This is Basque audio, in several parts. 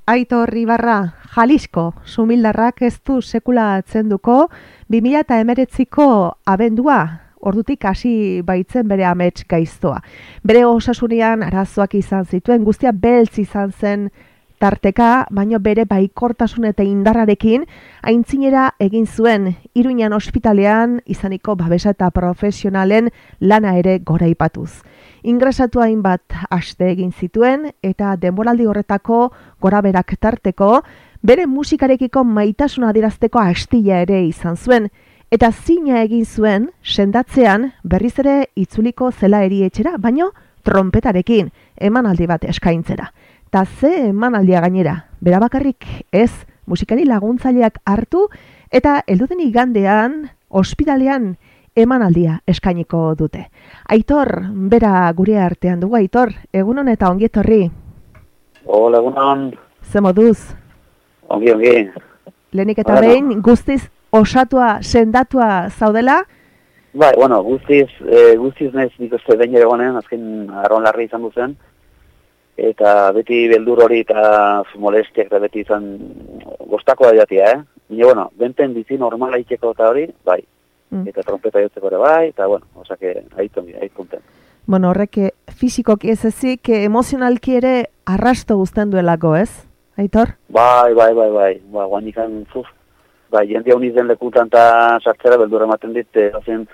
Aitor Ibarra, Jalisco, sumildarrak ez du sekula atzenduko, 2019ko abendua, ordutik hasi baitzen bere amets gaiztoa. Bere osasunean arazoak izan zituen, guztia beltz izan zen tarteka, baino bere baikortasun eta indarrarekin aintzinera egin zuen Iruñan ospitalean izaniko babesa eta profesionalen lana ere goraipatuz. Ingresatu hainbat aste egin zituen eta denboraldi horretako goraberak tarteko bere musikarekiko maitasuna adierazteko astilla ere izan zuen eta zina egin zuen sendatzean berriz ere itzuliko zela erietxera, baino trompetarekin emanaldi bat eskaintzera. Ta ze emanaldia gainera, bera bakarrik ez, musikari laguntzaileak hartu eta helduten igandean ospitalean emanaldia eskainiko dute. Aitor, bera gure artean dugu, Aitor, egunon eta ongi etorri. Hola, egunon. Ze moduz? Ongi. Lehenik eta behin, guztiz osatua, sendatua zaudela? Bai, bueno, guztiz naiz nik uste behin ere gonen, azken arron larri izan duzen, eta beti beldur hori eta molestiak eta beti izan gostakoa jatia, Baina, bueno, benten bizi normala itxeko eta hori, bai. Eta trompeta jotzeko ere bai, eta bueno, osake, aitunten. Bueno, horrek fizikoki ez ezik, emozionalki ere arrasto guztien duelako, ez, Aitor? Bai, guan ikan, bai, jendia uniz den lekutan eta sartzera beldur ematen dit, ozen,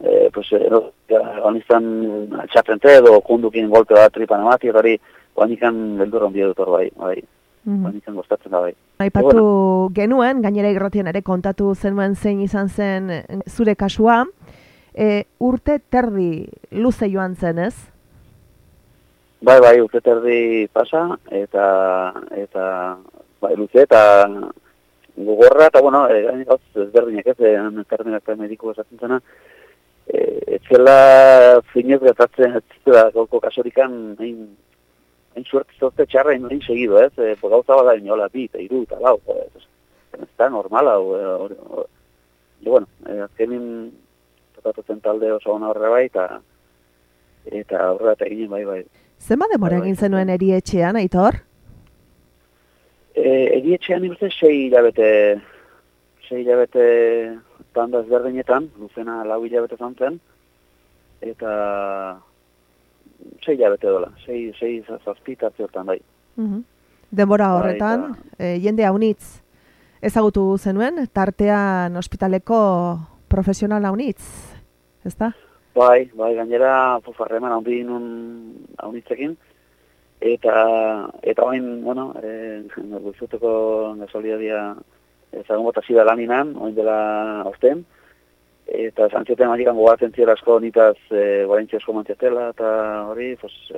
honizan txatrente edo kundukin golpe bat tripan emati, hori guan ikan beldur ondia dut hor, bai. Guan ikan gostatzen da, bai. Aipatu genuen, gainera irratien ere kontatu zenuen zein izan zen zure kasua, urte terdi luze joan zen, ez? Bai, urte terdi pasa, eta bai, luze, eta gogorra, eta bueno, gauz ezberdinak ez, terminak mediku esaten zena, etzela zinez gertatzen, ez zela golko kasorikan, hain suerte zozte txarra hain segido, ez? Gauza bada inola, 2, 3, eta lau, ez da normala, bueno, azkenin tokatu zen talde oso hona horre bai, eta horre eta egin bai. Zema demora egin zenuen erietxean, Aitor? Erietxean ikusten 6 hilabete tanda ezberdinetan, luzena 4 hilabete zantzen, eta 6 hilabete dola, 6 zazpitatze hortan bai. Denbora horretan, jende haunitz ezagutu zenuen, tartean ospitaleko profesional haunitz, ez da? Bai, gainera harreman haunitzekin, eta hain, bueno, guztuteko gasolidadia ezagun bota zida laninan, hain dela osten, eta zantzioten magikan gogatzen zier asko nitaz guarentxe asko mantzetela, eta hori,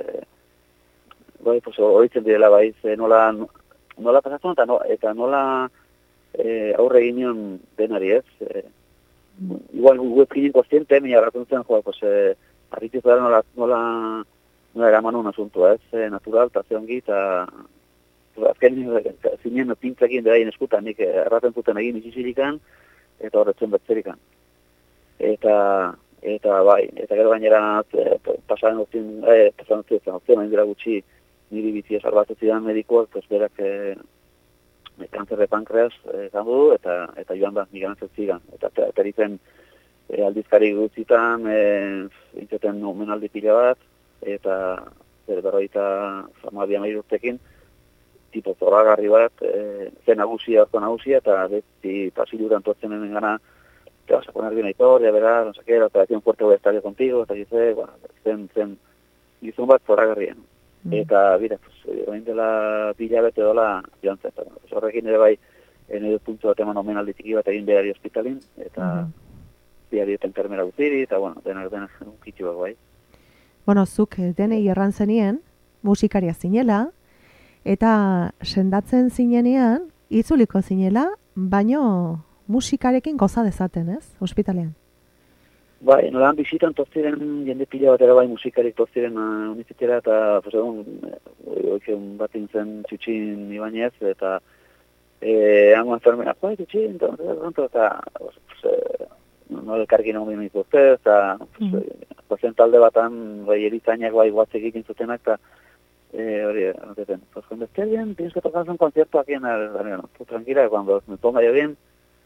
horitzen direla, nola pasatzen, eta nola aurre ginen denari ez. Igual guekin kostiente, mina erratun zen, arritu zara nola eraman un asunto, ez, natural, eta zeongi, eta azken zinen pintzakin dira eskutan, nik erraten zuten egin izizilikan, eta horretzen betzerikan. Eta bai, eta gero gainera pasatzen guztien, hain dira gutxi niri bizi esarbatzen zidan medikoak, berak kanzer de pankreas gandu eta joan da, migarantzen zigan. Eta teritzen aldizkari gutzitan, intzaten omenaldi pila bat, eta berroita famabia urtekin, tipo zoragarri bat, zen nagusia, eta beti pasiluran tortzenen gana, te vas a poner bien Aitor, ya verás, no sé qué, la operación fuerte voy a estar yo contigo, eta dice, bueno, zen gizun bat zoragarrien. Eta, bira, oin dela pila bete dola joan zen. Horrekin ere bai, nire puntu bat eman omenaldi txiki bat egin behari hospitalin, eta behari enfermera gutiri, eta, bueno, denak unkitxu bat bai. Bueno, zuk denei erran zenien, musikaria zinela, eta sendatzen zinenean, itzuliko zinela, baino musikarekin goza dezaten, ez, ospitalean? Bai, nolan bizitan toztiren jende pila bat ere bai musikarik toztiren unizitzera, eta egun bat intzen txutxin ibanez, eta hango enfermera, txutxin, eta no elkarkin hau minu izuzte, eta talde batan erizainak bai guatzek egin zutenak, eta hori, pues cuando esté bien, tienes que tocar un concierto aquí en el Danero. Tú tranquila, cuando me ponga yo bien,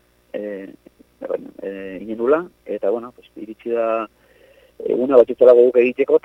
inenula, eta, bueno, pues, iritsi da, una batxutela goguk egiteko,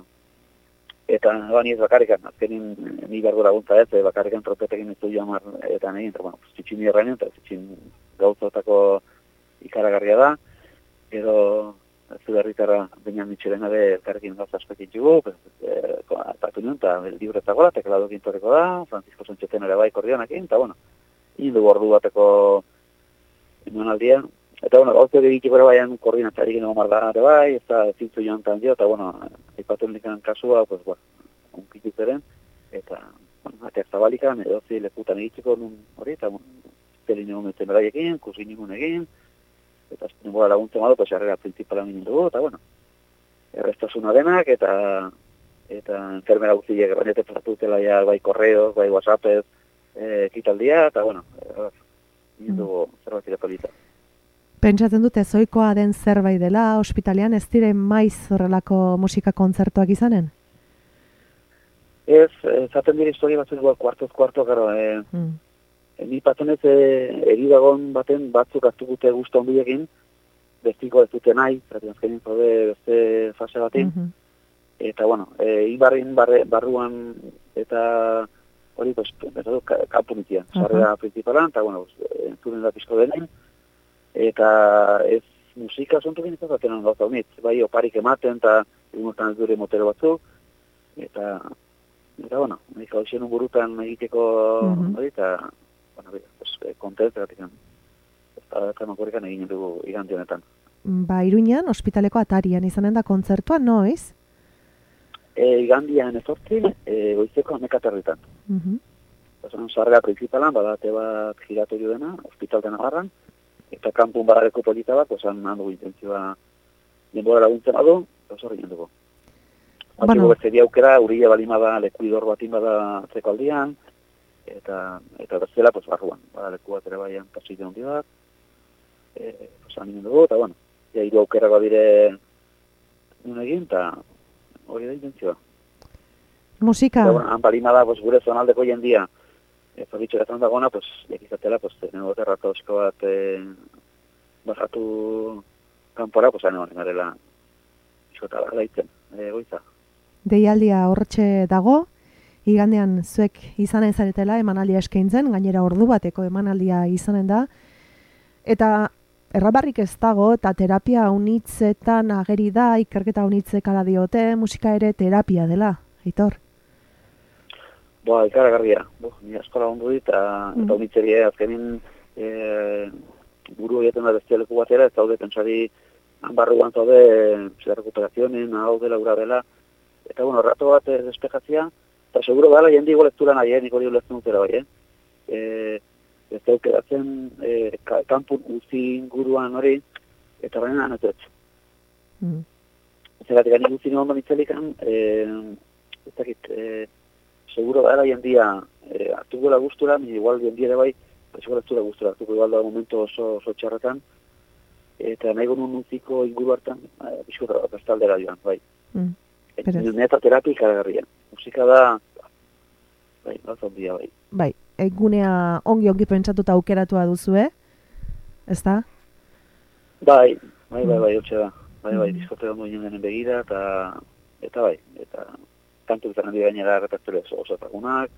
eta bani ez bakarrikan, azkenin ni berdu laguntza ez, bakarrikan tropetekin ez du jamar, eta negin, eta, bueno, zitxin irrainen, eta zitxin gauzotako ikaragarria da, edo zu berritarra Beñan Mitxelena de elkarrekin gauza aspekit jugu, atatu nion, eta libretagola, tekladokin torreko da, Francisco Sánchez ere bai korrionakin, eta, bueno, hindu ordu bateko emanaldia, eta, bueno, gauzio egiteko ere baian koordinatzarik nego marda ere bai, ez da zintzu joan tan dio, eta, bueno, aipatu indikan kasua, pues, bueno, unkitu zeren, eta, bueno, ateak zabalikan, edozi lekutan egiteko nun hori, eta, zelin egun metzen beraiekin, kusin egun egin, eta denbora laguntzen badu, pues, harrera principala minin dugu, eta, bueno, errestasuna denak, eta enfermera guztiek errainete platutela ja, bai korreos, bai whatsappez, ekitaldia, eta, bueno, minin dugu zerbait polita. Pentsatzen dute zoikoa den zerbait dela, ospitalean ez diren maiz horrelako musika kontzertuak izanen? Ez, zaten dira historia batzuk kuartoz, gero, ni patonez eridagon baten batzuk hartukute guztu onbilekin, bestiko ez dute nahi, azkenin zaude beste fase batin, eta, bueno, ibarrin barruan eta hori, pues, kampu nitia, sarrera principalan, eta, bueno, entzunen da pizko denen, eta ez musika zontukin ez da tenan gauza unit, bai oparik ematen, eta egunotan ez dure motero batzuk, eta, bueno, nik hau xenun burutan egiteko hori, eta, bueno, kontent, eta makorrikan egin dugu igande honetan. Ba, Iruñan, ospitaleko atarian izanen da kontzertua, noiz? Igandian ezortzi, goizeko 11:00. Sarrera principalan, badate bat giratorio dena, ospital dena garran, eta kanpun badareko polita bat, osan handugu intentzioa denbora laguntzen badu, oso horrein dugu. Batxiko bertzeria aukera, urila balimada lekuidor batin bada atzeko aldian, eta berzela, pues, barruan, bada leku bat ere baian pasite hondi bat, osan nien dugu, eta, bueno, ja, hiru aukera badire nun egin, eta hori da intentzioa. Musika? Eta, bueno, han balimada, pues, gure zonaldeko jendia, Zoritxo gazan dagona, pues, ekizatela, pues, nego terratu osko bat bajatu kanpora, pues, ane honen garela iskota laitzen, goiza. Deialdia horretxe dago, igandean zuek izanen zaretela emanaldia eskaintzen, gainera ordu bateko emanaldia izanen da, eta errabarrik ez dago, eta terapia unitzetan ageri da, ikerketa unitzek ala diote, musika ere terapia dela, Aitor. Ikaragarria. Ni askola ondu dit, eta unitzeria azkenin buru egiten da bestialeku batera, ez daude pentsari barruan zaude recuperationen, hau dela, ura dela, eta, bueno, rato bat despejatzia, eta seguro dala jendi golektura nahi, nik hori ulezten dutera bai, ez daukeratzen kanpun uzi inguruan hori, eta horrein anetuetz. Zeratik gani uzi niondo mitzelikan, ez dakit, seguro dara jendia hartuko la gustura, igual jendia ere bai, igual ez du la gustura, hartuko igual da momento oso txarretan, eta nahi gonun uziko inguru hartan, bizkota bestaldera joan, bai. Neta terapia ikaragarria. Musika da, bai, gauza ondia, bai. Bai, egunea ongi pentsatuta aukeratua duzu, ez da? Bai, hortxe da. Bai, diskote ondo jenden begira, eta bai, eta kantu izan handi gainera repertorio oso ezagunak,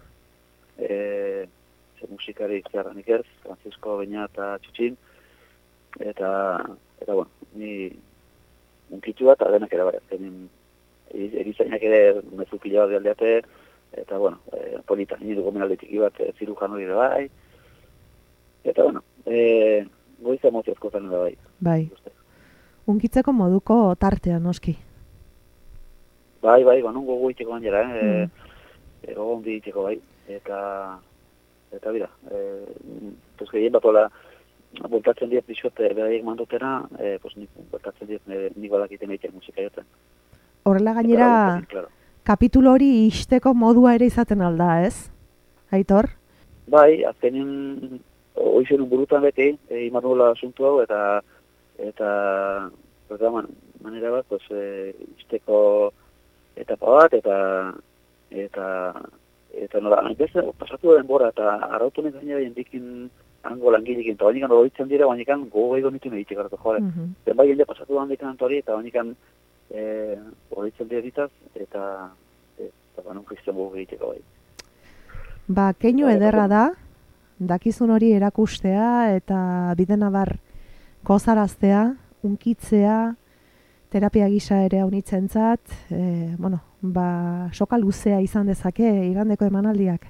musikarik zerranik ez, Francisco Beña eta Txutxin, eta, bueno, ni unkitu bat, adenak ere bai, azkenin erizainak ere mezu pila bat aldeate, eta, bueno, polita, nire dugu menaldetiki bat zirujan hori ere bai, eta, bueno, goiza emoziozko zen ere bai. Bai, unkitzeko moduko tartea, noski. Bai, nungo goiteko gainera, gogon diteko bai, eta bira, pues gehien batola, voltatzen diet dixote beraiek mandotena, pues voltatzen diet nik badakiten egiten musika joten. Horrela gainera, kapitulo hori ixteko modua ere izaten alda, ez? Aitor? Bai, azkenin, oizen burutan beti, imarnula asuntu hau, eta manera bat, pues, ixteko etapa bat, eta eta nola, beste, pasatu da denbora, eta arautu nek gainera jendikin hango langilekin, eta bainikan horitzen dira, bainikan gogo edo nitu nahi txekaratu, jore. Zenbait jende pasatu da handikan antori, eta bainikan horitzen dira ditaz, eta banon kristian gogo egiteko bai. Ba, keinu ederra da, dakizun hori erakustea, eta bidenabar gozaraztea, unkitzea, terapia gisa ere haunitzentzat, bueno, ba, soka luzea izan dezake igandeko emanaldiak.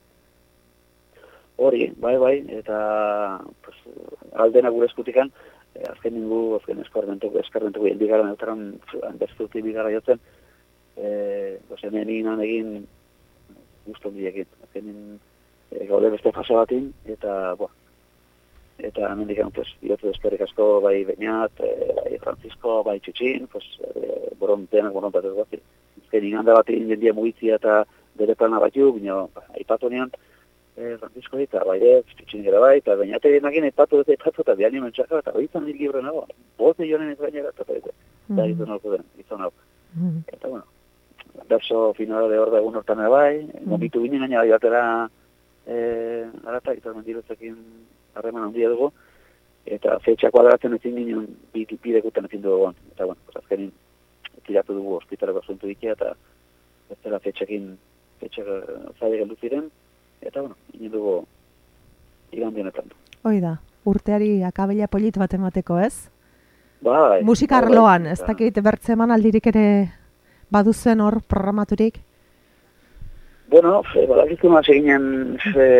Hori, bai, eta pues, aldena gure eskutikan, azken eskarmentuko bigarren eutaran bestuti bigarra jotzen, hemen egin guzton diekin. Azkenin gaude beste fase batin, eta hemen dikan, pues, biotu eskerrik asko, bai Beñat, bai Francisco, bai Txutxin, pues, borontatez bazi. Azken iganda batin jendia mugitzia eta bere plana batu, bino, aipatu nean, Francisco eta bai Txutxin gara bai, eta Beñat egin aipatu eta bihan nien mentxaka, eta hori izan libre nago. Bote joanen ez gainera, eta izan hau den, izan hau. Eta, bueno, berso finala de hor da egun hortan bai, momentu ginen gaina batera arata, eta mendirozekin harreman handia dugu, eta fetxa kuadratzen ezin ginen bidekutan ezin dugu egon. Eta, bueno, azkenin tiratu dugu ospitaleko asuntu dikia, eta ez dela fetxak zaila geldu ziren, eta, bueno, ginen dugu igandienetan. Hoi da, urteari akabela polit bat emateko, ez? Bai. Musika arloan, ez dakit bertze emanaldirik ere baduzen hor programaturik? Bueno, badakizu maz eginen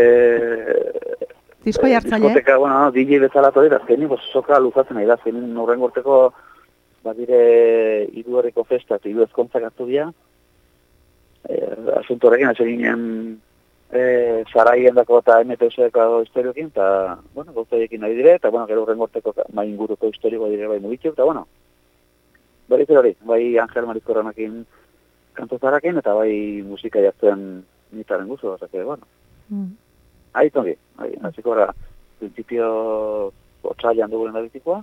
disko jartzaile? Diskoteka, bueno, DJ bezalatu dira, azkenin, soka luzatzen nahi da, azkenin horren gorteko badire iduareko festa, eta idu ezkontzak hartu dira. Asunto horrekin, hasi ginen Saraien dako eta MTS-eko historiokin, eta, bueno, gauzaiekin nahi dire, eta, bueno, gero horren gorteko mai inguruko historiko dire bai mugitu, eta, bueno, berriz hori, bai Angel Marizkorranakin kantozarakin, eta bai musika jartzen nitaren guzu, osake, bueno. Aitongi, hasiko gara, principio otsailean duguren dabitikoa,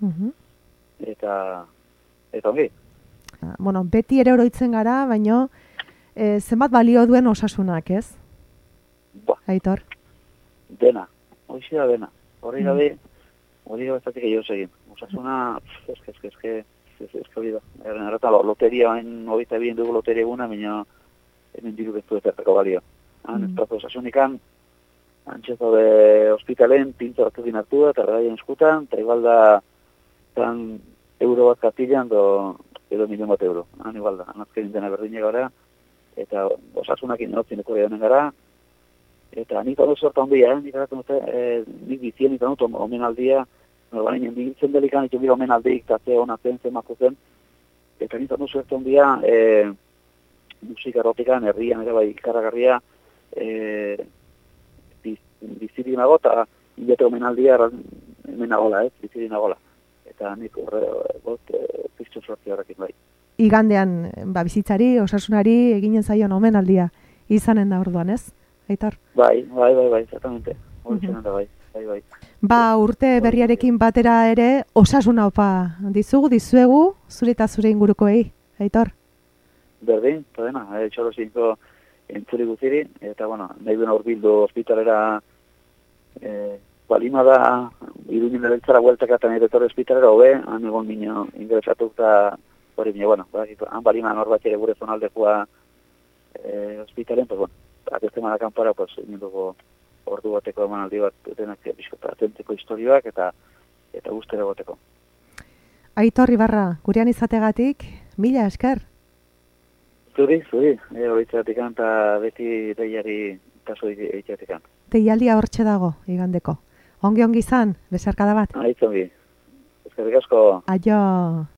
eta ongi. Bueno, beti ere oroitzen gara, baino zenbat balio duen osasunak, ez? Aitor? Dena, hoxe da dena. Hori gabe ez datik egin egin. Osasuna, eske hori da. Errata, loteria, hobita bien dugu loteria eguna, baina hemen diru bezu ezertako balio. Ez plazo osasunikan, antxezo de hospitalen, pinto hartu dinartu eta regaien eskutan, eta igual da euro bat katilean edo milion bat euro. Igual da, anazken dena berdine gara, eta osasunakin notzen ekorri honen gara, eta nik hau sorta ondia, nik bizien nik dut omenaldia, normalinen digitzen delikan, ito bira omenaldik, eta ze hona zen, zemako zen, eta nik hau sorta ondia, musika erotikan, herrian ere bai ikaragarria, bizirik nago, eta hilete omenaldia hemen nagola, bizirik nagola. Eta nik piztu sorti horrekin bai. Igandean, bizitzari, osasunari, eginen zaion omenaldia izanen da orduan, ez? Aitor? Bai, exactamente. Hortzenan da, bai. Ba, urte berriarekin batera ere, osasuna opa dizuegu, zure eta zure ingurukoei, Aitor? Berdin, eta dena, txolo zinko entzuri guziri, eta, bueno, nahi duen aurbildu hospitalera, balima da, iruñen erentzara hueltaka eta nire torre hospitalera, hobe, han egon minio ingresatuk eta, hori minio, bueno, han balima norbat ere gure zonaldekua hospitalen, pues, bueno, aquesta manakan para, pues, ninduko ordu bateko emanaldi bat denak biskota atentzeko historioak eta guztere goteko. Aitor Ibarra, gurean izategatik, mila esker. Zuri, horitzatik eta beti deiari kaso egiteatik. Deialdia hortxe dago, igandeko. Ongi izan, besarkada bat. Aitzongi. Eskerrik asko. Aio.